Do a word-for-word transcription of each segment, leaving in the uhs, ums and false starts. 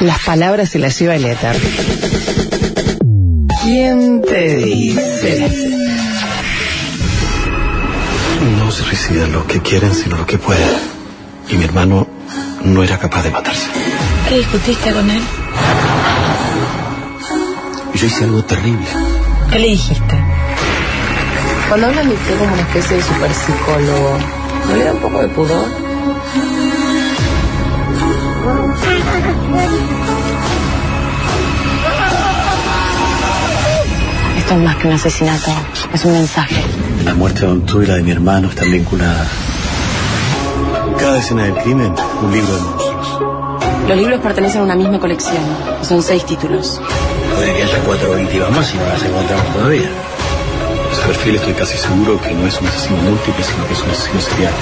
Las palabras se las lleva el éter. ¿Quién te dice? No se suicidan los que quieren, sino los que pueden. Y mi hermano no era capaz de matarse. ¿Qué discutiste con él? Yo hice algo terrible. ¿Qué le dijiste? Cuando hablan de usted como una especie de super psicólogo, ¿no le da un poco de pudor? Esto es más que un asesinato, es un mensaje. La muerte de Don Tu y la de mi hermano están vinculadas. Cada escena del crimen, un libro de monstruos. Los libros pertenecen a una misma colección. Son seis títulos. Puede que haya cuatro víctimas más y no las encontramos todavía. Para saber fiel, estoy casi seguro que no es un asesino múltiple, sino que es un asesino serial.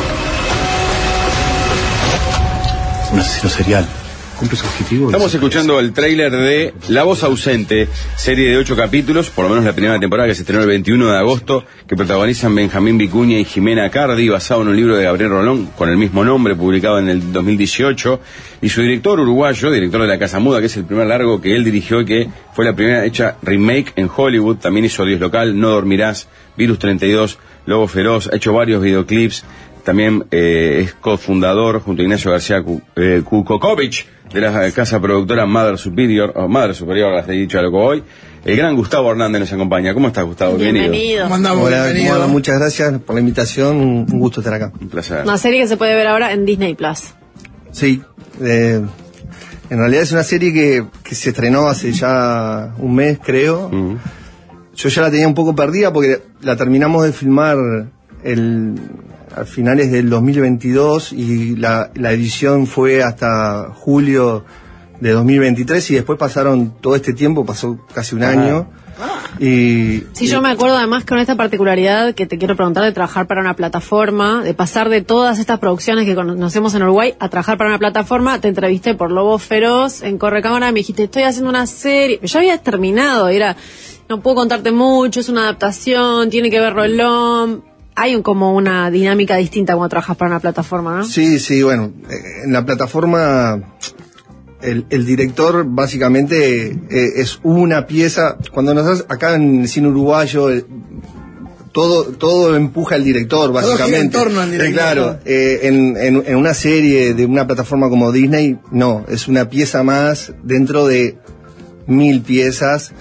Un asesino serial. ¿Cumple su objetivo? Estamos escuchando el tráiler de La Voz Ausente, serie de ocho capítulos, por lo menos la primera temporada, que se estrenó el veintiuno de agosto, que protagonizan Benjamín Vicuña y Jimena Cardi, basado en un libro de Gabriel Rolón con el mismo nombre, publicado en el dos mil dieciocho, y su director uruguayo, director de La Casa Muda, que es el primer largo que él dirigió y que fue la primera hecha remake en Hollywood. También hizo Dios Local, No Dormirás, Virus treinta y dos, Lobo Feroz, ha hecho varios videoclips. También eh, es cofundador, junto a Ignacio García eh, Kukovic, de la casa productora Mother Superior, o Mother Superior, las he dicho a lo que hoy. El gran Gustavo Hernández nos acompaña. ¿Cómo estás, Gustavo? Bienvenido. Bienvenido. ¿Cómo andamos? Hola, Bienvenido. hola, muchas gracias por la invitación, un gusto estar acá. Un placer. Una serie que se puede ver ahora en Disney Plus. Sí, eh, en realidad es una serie que, que se estrenó hace ya un mes, creo. Uh-huh. Yo ya la tenía un poco perdida porque la terminamos de filmar el, a finales del dos mil veintidós y la, la edición fue hasta julio de dos mil veintitrés y después pasaron todo este tiempo, pasó casi un año. Y, Sí, y, yo me acuerdo además con esta particularidad que te quiero preguntar de trabajar para una plataforma, de pasar de todas estas producciones que conocemos en Uruguay a trabajar para una plataforma. Te entrevisté por Lobo Feroz en Correcámara y me dijiste, estoy haciendo una serie. Ya habías terminado, era, no puedo contarte mucho, es una adaptación, tiene que ver Rolón. Hay un, como una dinámica distinta cuando trabajas para una plataforma, ¿no? Sí, sí, bueno, eh, en la plataforma el, el director básicamente eh, es una pieza. Cuando nosotros acá en el cine uruguayo eh, todo todo empuja al director básicamente. Todo gira en torno al director. Eh, claro, eh, en, en, en una serie de una plataforma como Disney, no, es una pieza más dentro de mil piezas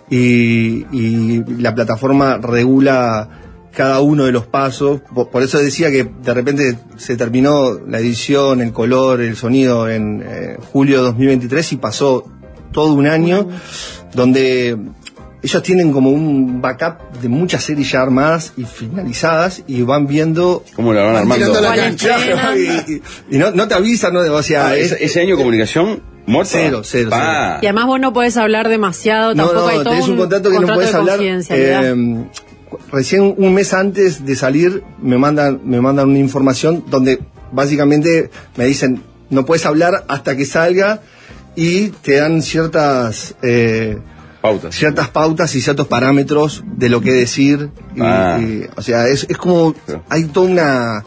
y, y la plataforma regula cada uno de los pasos. Por eso decía que de repente se terminó la edición, el color, el sonido en eh, julio de dos mil veintitrés y pasó todo un año donde ellos tienen como un backup de muchas series ya armadas y finalizadas y van viendo ¿Cómo la van armando? Tirando la ¿Cuál cancha. estrena? y, y- y no, no te avisan, ¿no? O sea, Ah, es- ese, ese año comunicación muerta. Cero, cero, Pa. Y además vos no podés hablar demasiado, no, tampoco hay no, todo tenés un contrato que no contrato puedes de hablar. confidencialidad. eh, Recién un mes antes de salir me mandan me mandan una información donde básicamente me dicen no puedes hablar hasta que salga y te dan ciertas eh, Pautas. ciertas pautas y ciertos parámetros de lo que decir y, Ah. y, o sea es, es como hay toda una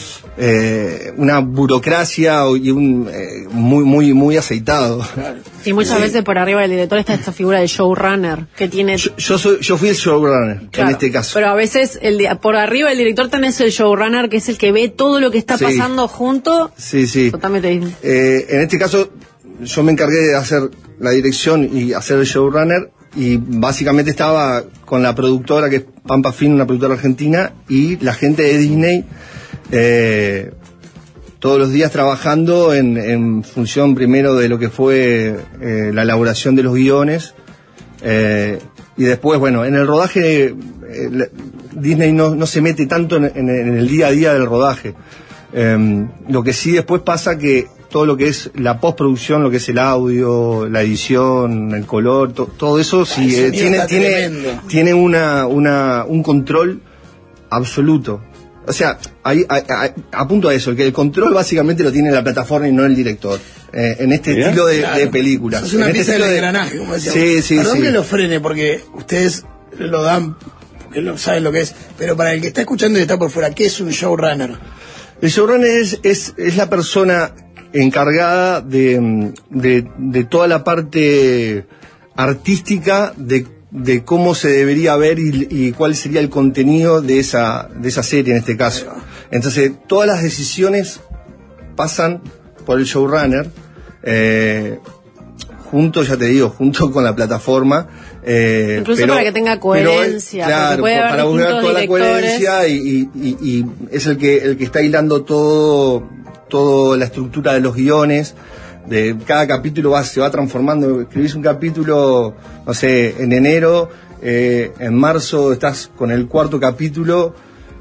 eh, una burocracia y un eh, muy muy muy aceitado. Y muchas veces por arriba del director está esta figura de showrunner que tiene... Yo, yo soy yo fui el showrunner Claro, en este caso. pero a veces el di- por arriba del director tenés el showrunner que es el que ve todo lo que está Sí. pasando junto. Sí, sí. Totalmente Disney. Eh, en este caso, yo me encargué de hacer la dirección y hacer el showrunner, y básicamente estaba con la productora, que es Pampa Film, una productora argentina, y la gente de Disney, eh, todos los días trabajando en, en función primero de lo que fue eh, la elaboración de los guiones, eh, y después, bueno, en el rodaje, eh, la- Disney no, no se mete tanto en, en- en el día a día del rodaje. Eh, lo que sí después pasa que todo lo que es la postproducción, lo que es el audio, la edición, el color, to- todo eso sí el eh, sonido tiene está tiene tremendo. tiene una una un control absoluto. O sea, ahí, a, a- apunto a eso, que el control básicamente lo tiene la plataforma y no el director. Eh, en este Mirá. estilo de, Claro. de películas. Es una En este pieza del estilo de- engranaje, como decíamos. Sí, sí, Perdón sí. que lo frene, porque ustedes lo dan, porque lo saben lo que es, pero para el que está escuchando y está por fuera, ¿qué es un showrunner? El showrunner es, es, es la persona encargada de, de, de toda la parte artística de, de cómo se debería ver y, y cuál sería el contenido de esa, de esa serie en este caso. Entonces, todas las decisiones pasan por el showrunner, eh, junto, ya te digo, junto con la plataforma. Eh, Incluso pero, para que tenga coherencia, pero, claro, puede haber para buscar toda directores. la coherencia y, y, y, y es el que el que está hilando todo, toda la estructura de los guiones. De cada capítulo va, se va transformando. Escribís un capítulo, no sé, en enero, eh, en marzo estás con el cuarto capítulo.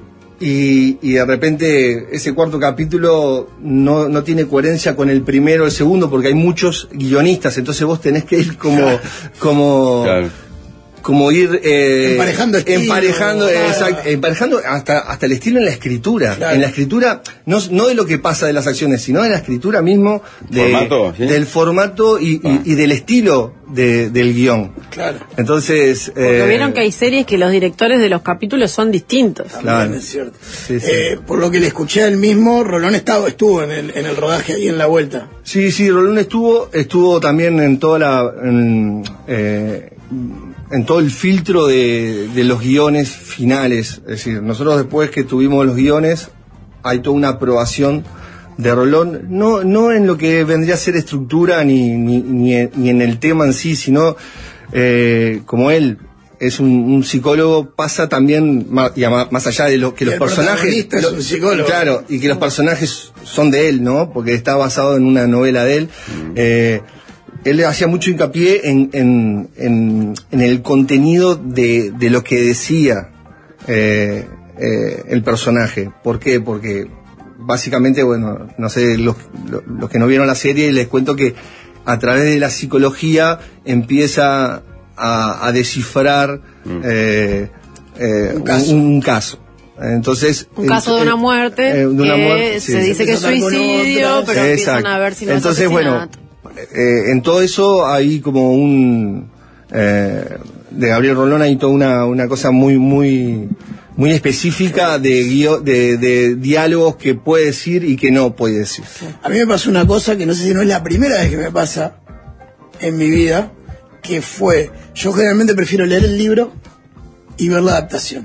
Y, y de repente ese cuarto capítulo no, no tiene coherencia con el primero o el segundo porque hay muchos guionistas, entonces vos tenés que ir como como Claro. como ir eh, Emparejando estilo, emparejando, claro. exact- emparejando hasta hasta el estilo en la escritura. Claro. En la escritura, no, no de lo que pasa de las acciones, sino de la escritura mismo, de, ¿Formato? ¿Sí? del formato y, y, y del estilo de, del guión. Claro. Entonces, Porque eh, vieron que hay series que los directores de los capítulos son distintos. Claro. También es cierto. Sí, sí. Eh, por lo que le escuché a él mismo, Rolón estaba, estuvo en el, en el rodaje ahí en la vuelta. Sí, sí, Rolón estuvo, estuvo también en toda la, en, eh, en todo el filtro de, de los guiones finales. Es decir, nosotros después que tuvimos los guiones, hay toda una aprobación de Rolón, no, no en lo que vendría a ser estructura ni, ni, ni, en, ni en el tema en sí, sino eh, como él es un, un psicólogo, pasa también más, y a- más allá de lo que Y los el personajes, protagonista es lo- un psicólogo. claro, y que los personajes son de él, ¿no? Porque está basado en una novela de él. Eh, él hacía mucho hincapié en, en, en, en el contenido de, de lo que decía eh, eh, el personaje. ¿Por qué? Porque básicamente, bueno, no sé, los, los, los que no vieron la serie, les cuento que a través de la psicología empieza a, a descifrar Mm. eh, eh, Un caso. Un, un caso. Entonces, Un caso de una muerte, eh, de una que muerte, se sí. dice que es Empieza a hablar con suicidio, otras. pero empiezan Exacto. a ver si no Entonces, es bueno, asesinato. eh, en todo eso hay como un eh, de Gabriel Rolón hay toda una, una cosa muy muy muy específica de, guio- de de diálogos que puede decir y que no puede decir. A mí me pasó una cosa que no sé si no es la primera vez que me pasa en mi vida, que fue, yo generalmente prefiero leer el libro y ver la adaptación.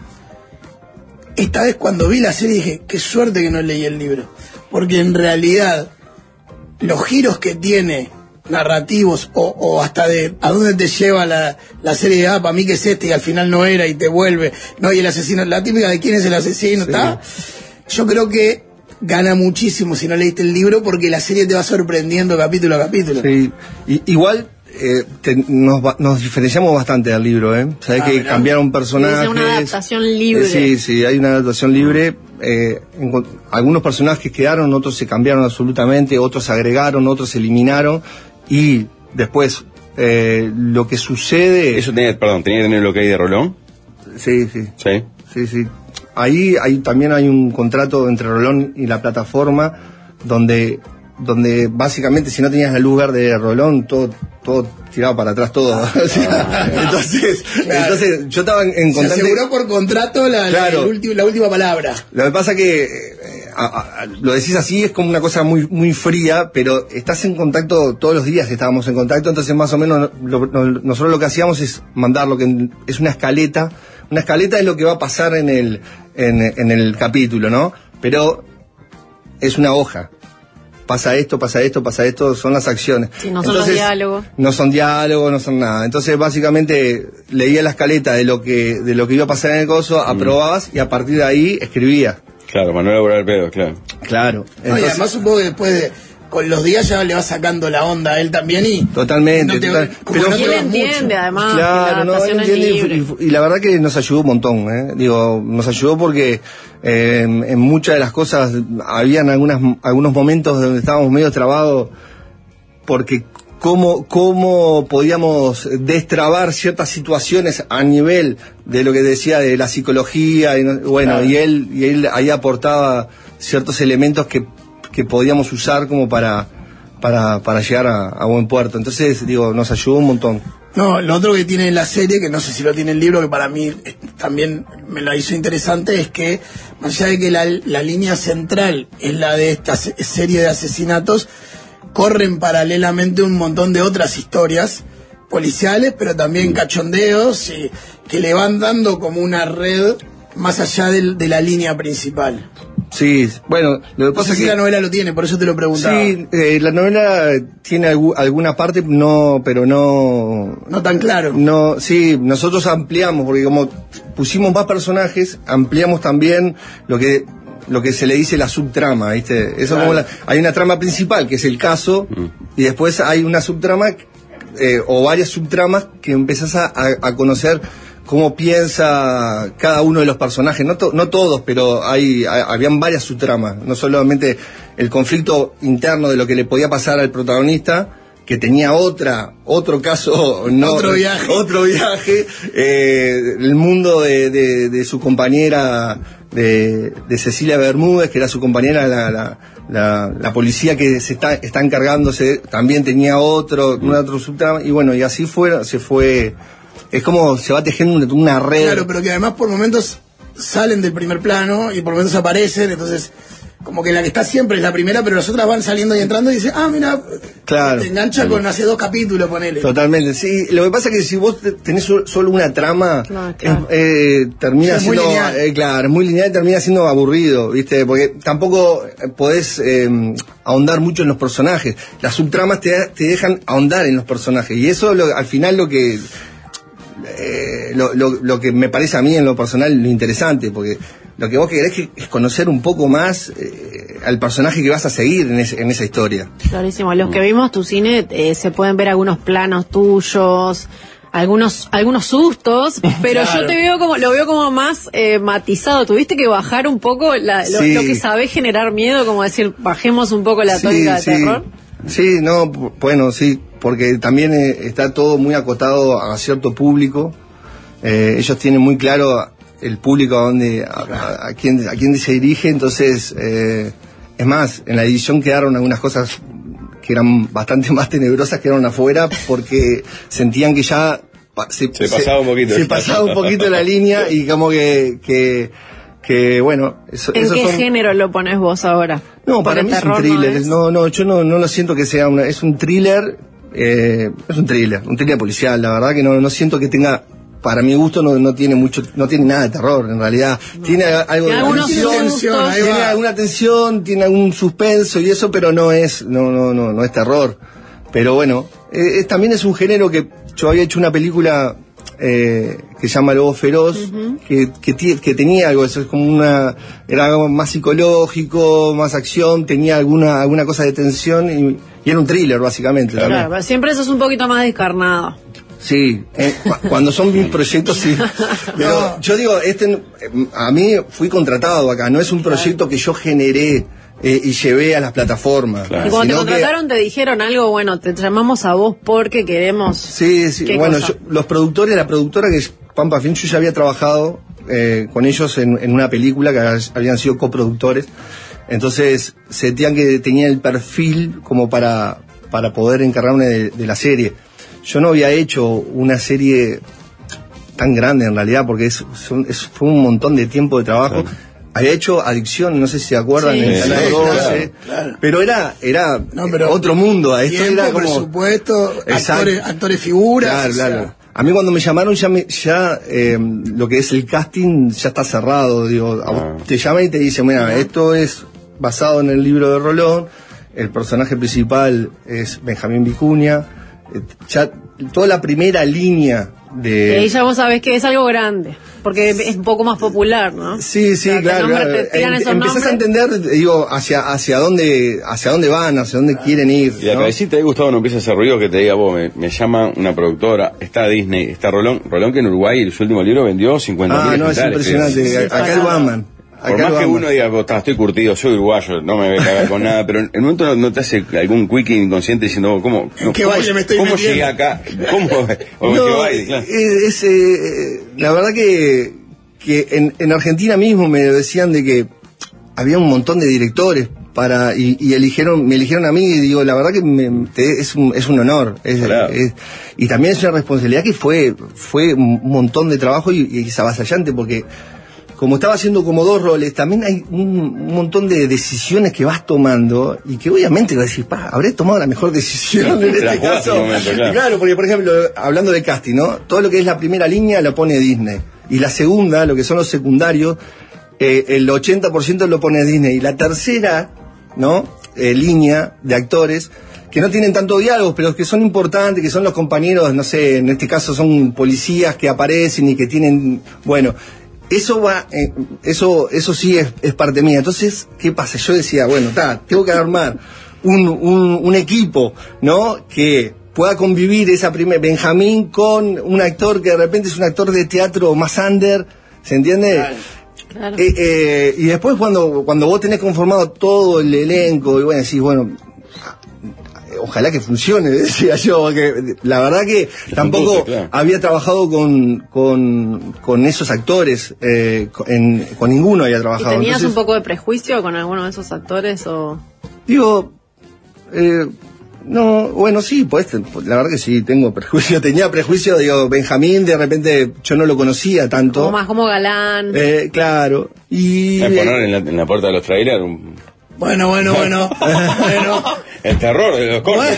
Esta vez cuando vi la serie dije, qué suerte que no leí el libro, porque en realidad los giros que tiene narrativos o, o hasta de a dónde te lleva la, la serie de, ah, para mí que es este y al final no era y te vuelve, no, y el asesino, la típica de quién es el asesino, Sí. ¿está? Yo creo que gana muchísimo si no leíste el libro porque la serie te va sorprendiendo capítulo a capítulo. Sí, y, igual eh, te- nos, va- nos diferenciamos bastante del libro, ¿eh? Sabés Ah, que mirá. cambiaron personajes. Dice una adaptación libre. Eh, sí, sí, hay una adaptación libre. Eh, en- algunos personajes quedaron, otros se cambiaron absolutamente, otros se agregaron, otros se eliminaron. Y después, eh, lo que sucede... Eso tenía, perdón, tenía que tener lo que hay de Rolón. Sí, sí. Sí. Sí, sí. Ahí hay, también hay un contrato entre Rolón y la plataforma donde donde básicamente si no tenías la luz verde de Rolón, todo todo tiraba para atrás todo. O sea, entonces, Claro. entonces yo estaba en, en Se constante... aseguró por contrato la, la- Claro. el ulti- la última palabra. Lo que pasa que eh, a- a- lo decís así, es como una cosa muy muy fría, pero estás en contacto todos los días, estábamos en contacto, entonces más o menos lo- lo- nosotros lo que hacíamos es mandar lo que es una escaleta. Una escaleta es lo que va a pasar en el en, en el capítulo, ¿no? Pero es una hoja. Pasa esto, pasa esto, pasa esto, son las acciones. Sí, no son los diálogos. No son diálogos, no son nada. Entonces, básicamente, leía la escaleta de lo que de lo que iba a pasar en el coso, aprobabas y a partir de ahí escribías. Claro, Manuel Laboral Pedo, claro. Claro. No, y Entonces, además supongo que después de, con los días ya le va sacando la onda a él también y... Totalmente, no te- total- como pero- no Y te él vas entiende, mucho. además, claro, que la no, adaptación él es entiende y, libre. y- y la verdad que nos ayudó un montón, ¿eh? Digo, nos ayudó porque eh, en, en muchas de las cosas habían algunas algunos momentos donde estábamos medio trabados porque cómo, cómo podíamos destrabar ciertas situaciones a nivel de lo que decía de la psicología y no- bueno, Claro. y él y él ahí aportaba ciertos elementos que, que podíamos usar como para para, para llegar a, a buen puerto. Entonces, digo, nos ayudó un montón. No, lo otro que tiene la serie, que no sé si lo tiene el libro, que para mí eh, también me la hizo interesante, es que, más allá de que la, la línea central es la de esta se- serie de asesinatos, corren paralelamente un montón de otras historias policiales, pero también cachondeos, y que le van dando como una red más allá del- de la línea principal. Sí, bueno, lo que No pasa sé es si que... la novela lo tiene, por eso te lo preguntaba. Sí, eh, la novela tiene algu- alguna parte, no, pero no... No tan claro. No, sí, nosotros ampliamos, porque como pusimos más personajes, ampliamos también lo que lo que se le dice la subtrama, ¿viste? Eso Claro. como la- hay una trama principal, que es el caso, y después hay una subtrama, eh, o varias subtramas, que empezás a, a- a conocer cómo piensa cada uno de los personajes, no, to- no todos, pero hay, hay- habían varias subtramas, no solamente el conflicto interno de lo que le podía pasar al protagonista, que tenía otra, otro caso, no, Otro viaje. otro viaje, eh, el mundo de, de- de su compañera, de, de Cecilia Bermúdez, que era su compañera, la, la, la, la policía que se está, está encargándose, también tenía otro, una otro subtrama, y bueno, y así fue, se fue, es como se va tejiendo una, una red. Claro, pero que además por momentos salen del primer plano y por momentos aparecen, entonces como que la que está siempre es la primera, pero las otras van saliendo y entrando y dices, ah, mira, Claro. te engancha con hace dos capítulos, ponele. Totalmente, sí. Lo que pasa es que si vos te- tenés so- solo una trama, No, claro. es- eh, termina Es muy siendo, lineal. eh, claro, es muy lineal y termina siendo aburrido, ¿viste? Porque tampoco eh, podés eh, ahondar mucho en los personajes. Las subtramas te, te dejan ahondar en los personajes y eso lo- al final lo que eh, lo, lo, lo que me parece a mí en lo personal lo interesante, porque lo que vos querés que- es conocer un poco más eh, al personaje que vas a seguir en, ese- en esa historia. Clarísimo. Los que vimos tu cine, eh, se pueden ver algunos planos tuyos, algunos algunos sustos, pero Claro. yo te veo como lo veo como más eh, matizado. Tuviste que bajar un poco la- lo, Sí. lo que sabés generar miedo, como decir, bajemos un poco la tónica de sí. terror. Sí, no, pu- bueno, sí, porque también eh, está todo muy acotado a cierto público. Eh, ellos tienen muy claro el público a dónde, a, a- a quién, a quién se dirige, entonces, eh, es más, en la edición quedaron algunas cosas que eran bastante más tenebrosas, quedaron afuera porque sentían que ya pa- Se pasaba un poquito. se pasaba un poquito la línea y como que, que, que bueno, eso, ¿En esos qué son- género lo pones vos ahora? no, Porque para mí es un terror thriller. no es. No, no, yo no, no lo siento que sea una. Es un thriller. Eh, es un thriller, un thriller policial. La verdad que no, no siento que tenga. Para mi gusto no, no tiene mucho, no tiene nada de terror en realidad. Tiene algo de Tiene algunos tensión, sustos. Ahí tiene va. alguna tensión, tiene algún suspenso y eso, pero no es, no, no, no, no es terror. Pero bueno, eh, es- también es un género que yo había hecho una película eh, que se llama Lobo Feroz, que, que, tie- que tenía algo, eso es como una, era algo más psicológico, más acción, tenía alguna, alguna cosa de tensión y, y era un thriller básicamente. Claro, también. pero siempre eso es un poquito más descarnado. Sí, eh, cu- cuando son mis proyectos sí. Pero yo digo, este, eh, a mí fui contratado acá, no es un proyecto que yo generé eh, y llevé a las plataformas. Y cuando te sino que- contrataron te dijeron algo, bueno, te llamamos a vos porque queremos. Sí, sí. ¿Qué Bueno, cosa? yo- los productores, la productora que es Pampa Film, yo ya había trabajado eh, con ellos en, en una película que habían sido coproductores. Entonces, sentían que tenía el perfil como para, para poder encargarme de, de la serie. Yo no había hecho una serie tan grande en realidad, porque es, son- es- fue un montón de tiempo de trabajo. Había hecho Adicción, no sé si se acuerdan, Sí. en Sí, Canal claro, doce, claro. pero era, era No, pero otro mundo. Esto tiempo, era como... presupuesto, Exacto. actores, actores figuras. Claro, o sea, claro. A mí cuando me llamaron ya, me, ya eh, lo que es el casting ya está cerrado. Digo, a vos Ah. te llaman y te dicen, mira, esto es basado en el libro de Rolón, el personaje principal es Benjamín Vicuña, eh, ya toda la primera línea Y de... ahí ya vos sabés que es algo grande, porque es un poco más popular, ¿no? Sí, sí, O sea, te claro, nombra- claro. te tiran Em- esos Empezás a nombres. entender, digo, hacia hacia dónde hacia dónde van, hacia dónde quieren ir. Y la ¿no? cabecita de Gustavo no empieza a hacer ruido que te diga vos, me, me llama una productora, está Disney, está Rolón, Rolón que en Uruguay su último libro vendió cincuenta mil Ah, no, es ejemplares. impresionante. sí, Acá sí, el sí. Batman. Por Acá más el que Batman. uno diga, "Oh, ta, estoy curtido, soy uruguayo, no me voy a cagar con nada", pero en el momento no, no te hace algún quickie inconsciente diciendo, "Oh, ¿cómo, ¿En no, qué cómo, baile me estoy cómo metiendo?" llegué acá? ¿Cómo? O en No, qué baile, claro. es- es, eh, la verdad que, que en, en Argentina mismo me decían de que había un montón de directores para y, y eligieron, me eligieron a mí y digo, la verdad que me, te, es, un, es un honor. Es, claro. es, y también es una responsabilidad que fue, fue un montón de trabajo y, y es avasallante porque como estaba haciendo como dos roles, también hay un, un montón de decisiones que vas tomando y que obviamente vas a decir, pa, habré tomado la mejor decisión en este caso. En momento, claro. claro, porque por ejemplo, hablando de casting, ¿no? Todo lo que es la primera línea lo pone Disney. Y la segunda, lo que son los secundarios, eh, el ochenta por ciento lo pone Disney. Y la tercera, ¿no? Eh, línea de actores que no tienen tanto diálogos, pero que son importantes, que son los compañeros, no sé, en este caso son policías que aparecen y que tienen, bueno... Eso va, eh, eso, eso sí es, es parte mía. Entonces, ¿qué pasa? Yo decía, bueno, ta, tengo que armar un, un, un equipo, ¿no? Que pueda convivir esa primera Benjamín con un actor que de repente es un actor de teatro más under, ¿se entiende? Claro. Claro. Eh, eh, y después cuando, cuando vos tenés conformado todo el elenco, y bueno, decís, bueno, ojalá que funcione, decía yo, porque la verdad que tampoco guste, claro. había trabajado con, con, con esos actores, eh, en, con ninguno había trabajado. ¿Y tenías Entonces, un poco de prejuicio con alguno de esos actores o...? Digo, eh, no, bueno, sí, pues la verdad que sí, tengo prejuicio, tenía prejuicio, digo, Benjamín de repente yo no lo conocía tanto. Como más como galán. Eh, claro, y... Es poner en la, en la puerta de los trailers un... Bueno, bueno, bueno. bueno. El terror de los cortes.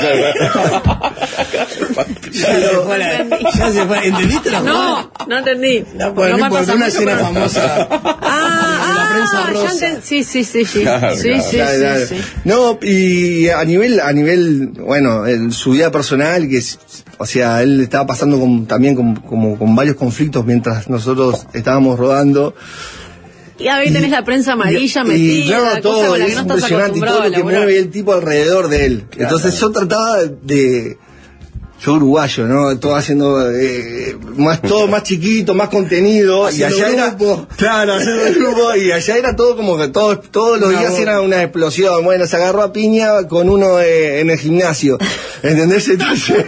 ya, se fue la, ya se fue. ¿Entendiste la No, no entendí. La, bueno, no, no una escena pero... famosa. Ah, de la prensa ah, rosa. Enten... Sí, sí, sí, sí. Claro, sí, claro. sí, Claro, sí, claro. sí. No, y a nivel, a nivel, bueno, en su vida personal, que es, o sea, él estaba pasando con, también con, como, con varios conflictos mientras nosotros estábamos rodando. Y ahí tenés la prensa amarilla y, metida, y claro, todo, cosa con la que es no estás impresionante y todo acostumbrado lo a que laburar. mueve el tipo alrededor de él. Claro. Entonces yo trataba de, yo uruguayo, ¿no? Todo haciendo eh, más todo más chiquito, más contenido. Haciendo y allá grupo. Era, claro, haciendo el grupo, y allá era todo como que todos, todos los no, días era una explosión. Bueno, se agarró a piña con uno eh, en el gimnasio. ¿Entendés? Entonces,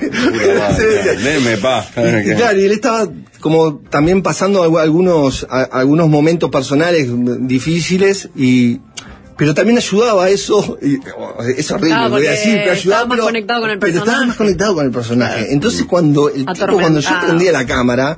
Deme, pa. Y, claro, y él estaba como también pasando algunos a, algunos momentos personales difíciles y pero también ayudaba a eso, y, es horrible, claro, lo voy a decir, pero ayudaba, estaba más pero, conectado con el pero personaje. estaba más conectado con el personaje. Entonces cuando el tipo, cuando yo prendía la cámara,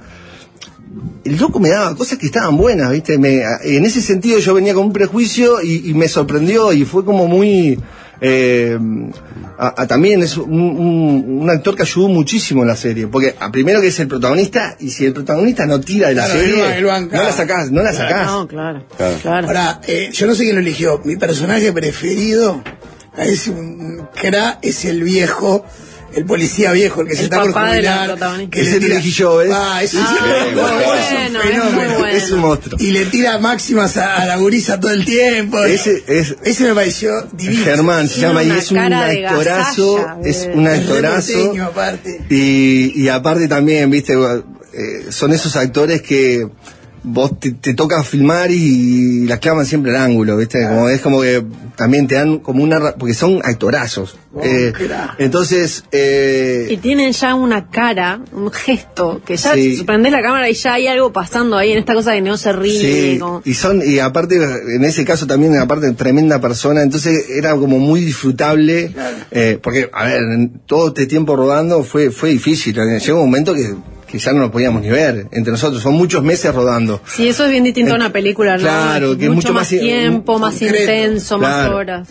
el loco me daba cosas que estaban buenas, ¿viste? Me, en ese sentido yo venía con un prejuicio y, y me sorprendió y fue como muy... Eh, a, a también es un, un, un actor que ayudó muchísimo en la serie, porque a primero que es el protagonista, y si el protagonista no tira de la claro, serie, él va, él no la sacás, no la claro. sacás. No, claro, claro. claro. Ahora, eh, yo no sé quién lo eligió, mi personaje preferido es un cra, es el viejo, el policía viejo, el que el se está por jubilar, que ese le elegí yo, ¿eh? Ah, ese ah, es, bueno, es un fenómeno, bueno. Es un monstruo. Y le tira máximas a, a la gurisa todo el tiempo. Ese, es, ese me pareció divino. Germán se llama y es un actorazo, gasalla, es un actorazo. Aparte. Y, y aparte también, viste, eh, son esos actores que vos te, te toca filmar y la clavan siempre al ángulo, ¿viste? Como, es como que también te dan como una... porque son actorazos. Oh, eh, entonces... Eh, y tienen ya una cara, un gesto, que ya sí. prendés la cámara y ya hay algo pasando ahí en esta cosa de no se ríe. Sí, como... y son, y aparte, en ese caso también, aparte, tremenda persona, entonces era como muy disfrutable, claro. eh, porque, a ver, todo este tiempo rodando fue, fue difícil, llegó un momento que... que ya no lo podíamos ni ver entre nosotros, son muchos meses rodando. Sí, eso es bien distinto a una película, ¿no? Claro, que mucho, mucho más más tiempo, más concreto. intenso, Claro. más horas.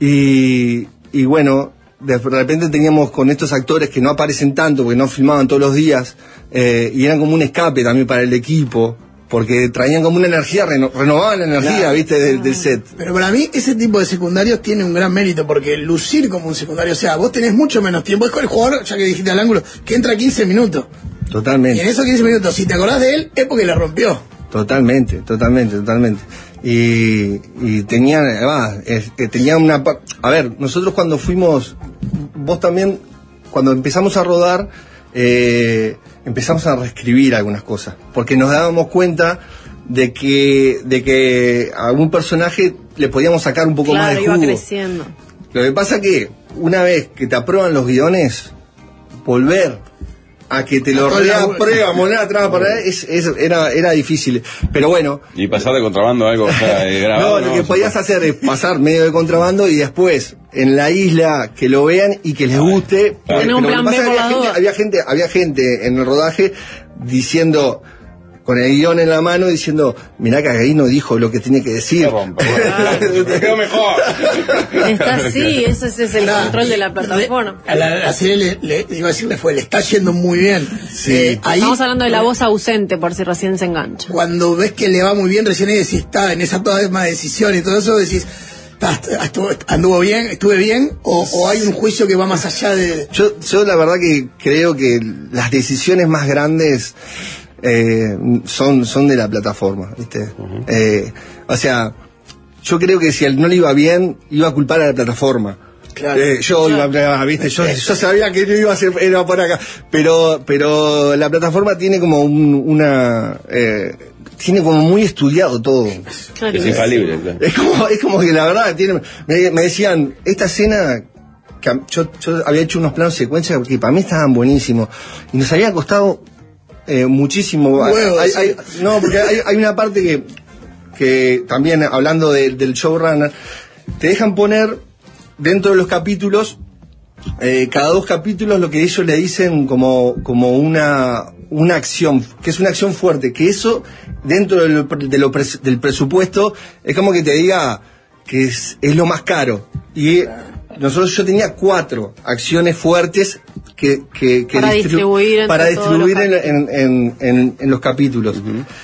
Y, y bueno, de repente teníamos con estos actores que no aparecen tanto, porque no filmaban todos los días, eh, y eran como un escape también para el equipo, porque traían como una energía, reno, renovaban la energía, claro. ¿viste? Del, del set. Pero para mí ese tipo de secundarios tiene un gran mérito, porque lucir como un secundario, o sea, vos tenés mucho menos tiempo, es con el jugador, ya que dijiste al ángulo, que entra quince minutos. Totalmente. Y en esos quince minutos, si te acordás de él, es porque la rompió. Totalmente, totalmente, totalmente. Y, y tenía, va, es, que tenía una... A ver, nosotros cuando fuimos, vos también, cuando empezamos a rodar, eh, empezamos a reescribir algunas cosas, porque nos dábamos cuenta de que, de que a algún personaje le podíamos sacar un poco claro, más de jugo. Iba creciendo. Lo que pasa que una vez que te aprueban los guiones, volver a que te lo A toda la- reaprueba, moneda atrás para es, es- era, era difícil. Pero bueno, Y pasar de contrabando a algo, o sea, de no, grabado. lo que podías hacer es pasar medio de contrabando y después en la isla que lo vean y que les guste. Claro. Tener un Pero lo plan que pasa B es que por había la gente, duda. había gente, había gente en el rodaje diciendo, con el guión en la mano, diciendo, mirá que ahí no dijo lo que tiene que decir. Me quedo mejor. Está así, ese, ese es el Nah, control de la plataforma. A la, la serie le, le- iba a decirle fue, le está yendo muy bien. Eh, ahí, Estamos hablando de la voz ausente, por si recién se engancha. cuando ves que le va muy bien, recién ahí decís, está en esa toda misma decisión y todo eso, decís, "Ta, estuvo- anduvo bien, estuve bien, o, o hay un juicio que va más allá de... Yo, yo la verdad que creo que las decisiones más grandes eh, son, son de la plataforma, ¿viste? Eh, o sea, yo creo que si a él no le iba bien, iba a culpar a la plataforma. Claro. Eh, yo iba a, ¿viste? Yo, yo sabía que no iba a ser, era por acá. Pero, pero la plataforma tiene como un, una, eh, tiene como muy estudiado todo. Claro. Es infalible, claro. Es como, es como que la verdad tiene, me, me decían, esta escena, que a- yo, yo había hecho unos planos secuencia que para mí estaban buenísimos. Y nos había costado eh, muchísimo. Huevo, Hay- sí. hay- no, porque hay, hay una parte que, que también hablando de- del showrunner, te dejan poner dentro de los capítulos, eh, cada dos capítulos lo que ellos le dicen como, como una, una acción, que es una acción fuerte, que eso dentro de lo- de lo pres- del presupuesto es como que te diga que es, es lo más caro. Y eh, nosotros yo tenía cuatro acciones fuertes que, que, que Para distribu- distribuir entre para todos distribuir los en, en, en, en- en los capítulos.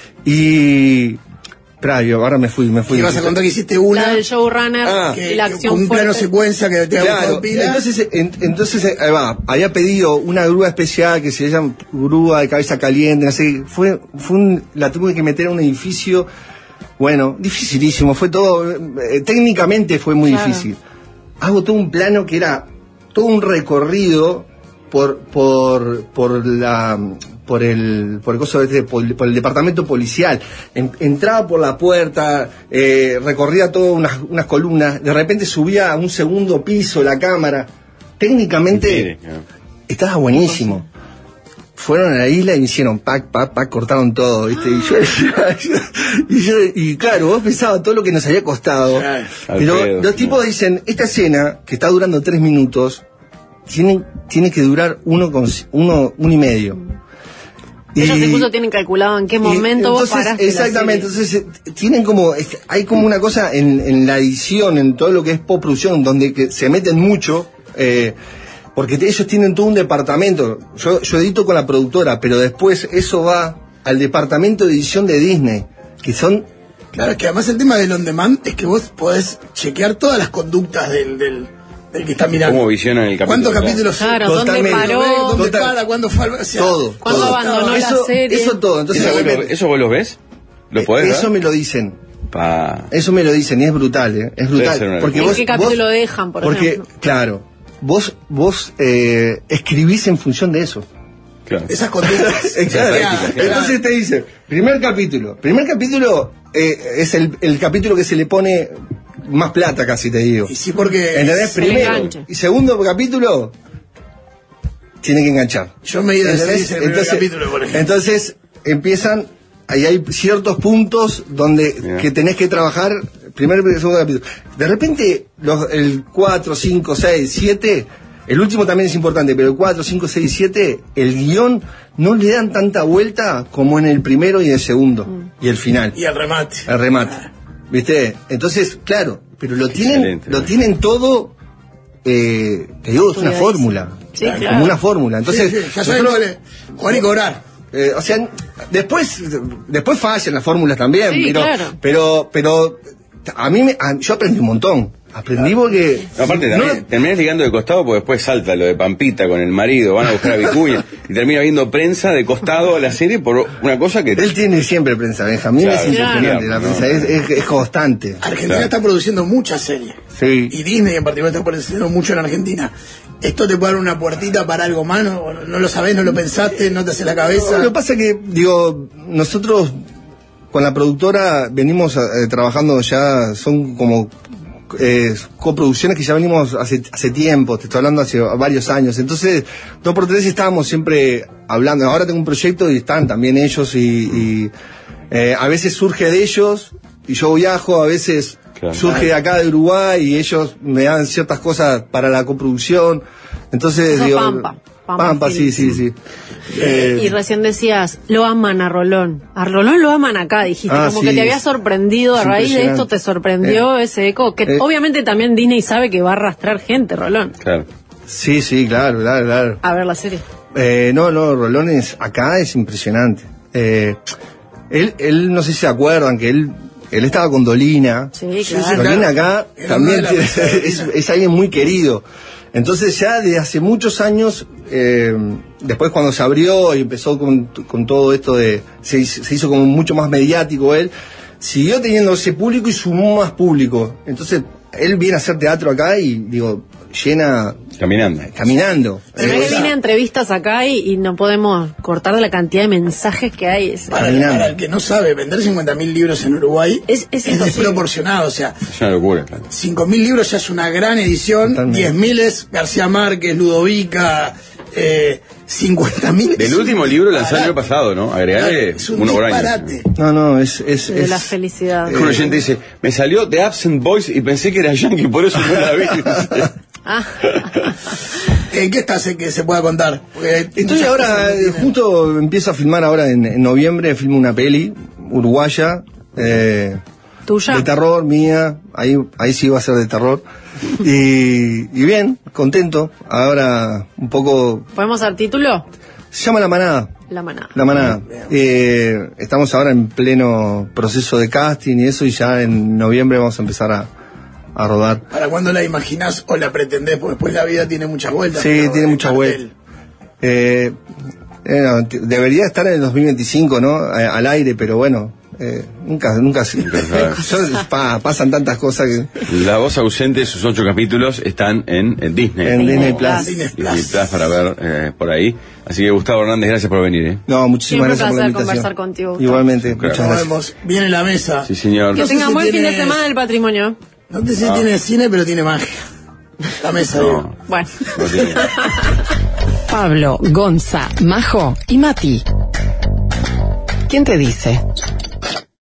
Y... Espera, yo ahora me fui, me fui. Y vas a contar que hiciste una... La del showrunner Ah. y la que- acción con un plano fuerte. secuencia que te ha Claro, gustado pila. entonces, en- entonces eh, ahí va, había pedido una grúa especial que se llama grúa de cabeza caliente, no sé, fue, fue un, la tuve que meter a un edificio, bueno, dificilísimo, fue todo, eh, técnicamente fue muy Claro. difícil. Hago todo un plano que era todo un recorrido por, por, por la, por el, por el coso este, por, por el departamento policial. En- entraba por la puerta, eh, recorría todas unas, unas columnas, de repente subía a un segundo piso la cámara. Técnicamente estaba buenísimo. Fueron a la isla y hicieron pac, pac, pac, cortaron todo, ¿viste? Y yo decía, y, yo, y claro, vos pensabas todo lo que nos había costado. Claro. Pero Alfredo, los tipos dicen, esta escena, que está durando tres minutos, tiene, tiene que durar uno con uno, uno y medio. Ellos Y- incluso tienen calculado en qué y momento vos entonces, paraste la exactamente, serie. entonces eh, tienen como, es que hay como una cosa en, en la edición, en todo lo que es postproducción, donde que se meten mucho, eh, porque te- ellos tienen todo un departamento. Yo, yo edito con la productora, pero después eso va al departamento de edición de Disney, que son... Claro, es que además el tema del on demand es que vos podés chequear todas las conductas del, del, del que está mirando. ¿Cómo visionan el capítulo? ¿Cuántos capítulos son? Claro, ¿dónde Totalmente. paró? ¿Dónde Total. para? ¿Cuándo fue? al- O sea, Todo, ¿Cuándo todo. abandonó la eso, serie? Eso todo, entonces... ¿Eso, vos lo, ¿Eso vos lo ves? ¿Lo podés eso ver? me lo dicen. Pa... Eso me lo dicen y es brutal, ¿eh? Es Debe brutal. ser una Porque ¿En vos, qué capítulo vos- dejan, por porque, ejemplo? claro, vos, vos eh, escribís en función de eso. Claro. esas conductas. Exacto. práctica, claro. Entonces te dice, primer capítulo. Primer capítulo eh, es el, el capítulo que se le pone más plata, casi te digo. Y sí, porque ¿Entendés? el Primero. enganche. Y segundo capítulo, tiene que enganchar. yo me he ido de ¿Entendés? series en el primer capítulo, por ejemplo. entonces empiezan, ahí hay ciertos puntos donde Mirá. que tenés que trabajar, primer y segundo capítulo. De repente, los, el cuatro, cinco, seis, siete, el último también es importante, pero el cuatro, cinco, seis, siete, el guión no le dan tanta vuelta como en el primero y el segundo, y el final, Y el remate. el remate. ¿Viste? Entonces, claro, pero lo tienen, Excelente. lo tienen todo, eh, te digo, es una Cuidadísimo. fórmula. Sí, Como claro. una fórmula. Entonces, Sí, sí, ya saben nosotros- cuál es. Jugar y cobrar. eh, o sea, después, después fallan las fórmulas también, Sí, pero, claro. pero, pero a mí, me, a- yo aprendí un montón. Aprendí porque... No, aparte, no- también, terminás ligando de costado porque después salta lo de Pampita con el marido, van a buscar a Vicuña y termina viendo prensa de costado a la serie por una cosa que... él tiene siempre prensa, Benjamín Claro, es impresionante, claro, la prensa no, es, no. es, es constante. Argentina Claro. está produciendo muchas series. Sí. Y Disney en particular está produciendo mucho en Argentina. ¿Esto te puede dar una puertita para algo más? ¿No, no lo sabés, no lo pensaste, no te hace la cabeza? Lo que pasa es que, digo, nosotros con la productora venimos eh, trabajando ya, son como eh, coproducciones que ya venimos hace, hace tiempo, te estoy hablando hace varios años. Entonces, dos por tres estábamos siempre hablando. Ahora tengo un proyecto y están también ellos y, y eh, a veces surge de ellos y yo viajo, a veces claro. surge de acá de Uruguay y ellos me dan ciertas cosas para la coproducción. Entonces, Eso digo, Pampa. Pampa, Pampa sí, sí, sí. Eh, y recién decías, lo aman a Rolón. A Rolón lo aman acá, dijiste, ah, como sí, que te había sorprendido a raíz de esto, te sorprendió eh, ese eco, que eh, obviamente también Disney sabe que va a arrastrar gente, Rolón. Claro. Sí, sí, claro, claro, claro. A ver la serie. Eh, no, no, Rolón es, acá es impresionante. Eh, él, él, no sé si se acuerdan que él, él estaba con Dolina. Sí, claro. Dolina acá también tiene, es, es alguien muy querido. Entonces ya desde hace muchos años, eh, después cuando se abrió y empezó con, con todo esto de, se, se hizo como mucho más mediático él, siguió teniendo ese público y sumó más público. Entonces él viene a hacer teatro acá y digo, llena... Caminando. Caminando. Pero eh, que viene a entrevistas acá y, y no podemos cortar de la cantidad de mensajes que hay. Para el, para el que no sabe, vender cincuenta mil libros en Uruguay es, es, es desproporcionado. O sea, es una locura, claro. cinco mil libros ya es una gran edición, diez mil es García Márquez, Ludovica, eh, cincuenta mil. Del último libro lanzado el año pasado, ¿no? Agregarle un uno por año. No, no, es... es, de es la felicidad. Eh, un oyente dice, me salió The Absent Boys y pensé que era Yankee, por eso no la vi. Ah. ¿En qué estás en que se pueda contar? Porque estoy ahora, justo empiezo a filmar ahora en, en noviembre, filmo una peli uruguaya. Eh, ¿Tuya? De terror, mía. Ahí, ahí sí va a ser de terror. Y, y bien, contento. Ahora un poco... ¿Podemos dar título? Se llama La Manada. La Manada. La Manada. Eh, estamos ahora en pleno proceso de casting y eso, y ya en noviembre vamos a empezar a... a rodar. ¿Para cuándo la imaginás o la pretendés? Porque después la vida tiene muchas vueltas. Sí, tiene muchas vueltas. Eh, eh, debería estar en el dos mil veinticinco, ¿no? Eh, al aire, pero bueno, eh, nunca, nunca, nunca pa, pasan tantas cosas que... La voz ausente, sus ocho capítulos están en, en Disney. En Disney Plus. Disney Plus. Disney Plus para ver eh, por ahí. Así que Gustavo Hernández, gracias por venir. ¿eh? No, muchísimas Siempre gracias por la invitación. conversar contigo, Gustavo. Igualmente, Claro. muchas gracias. Nos vemos. Viene la mesa. Sí, señor. Que No sé tengan si buen fin tiene- de semana del patrimonio. No sé si Ah. tiene cine, pero tiene magia. La mesa, digo. No, Bueno. no tiene. Pablo, Gonza, Majo y Mati. ¿Quién te dice?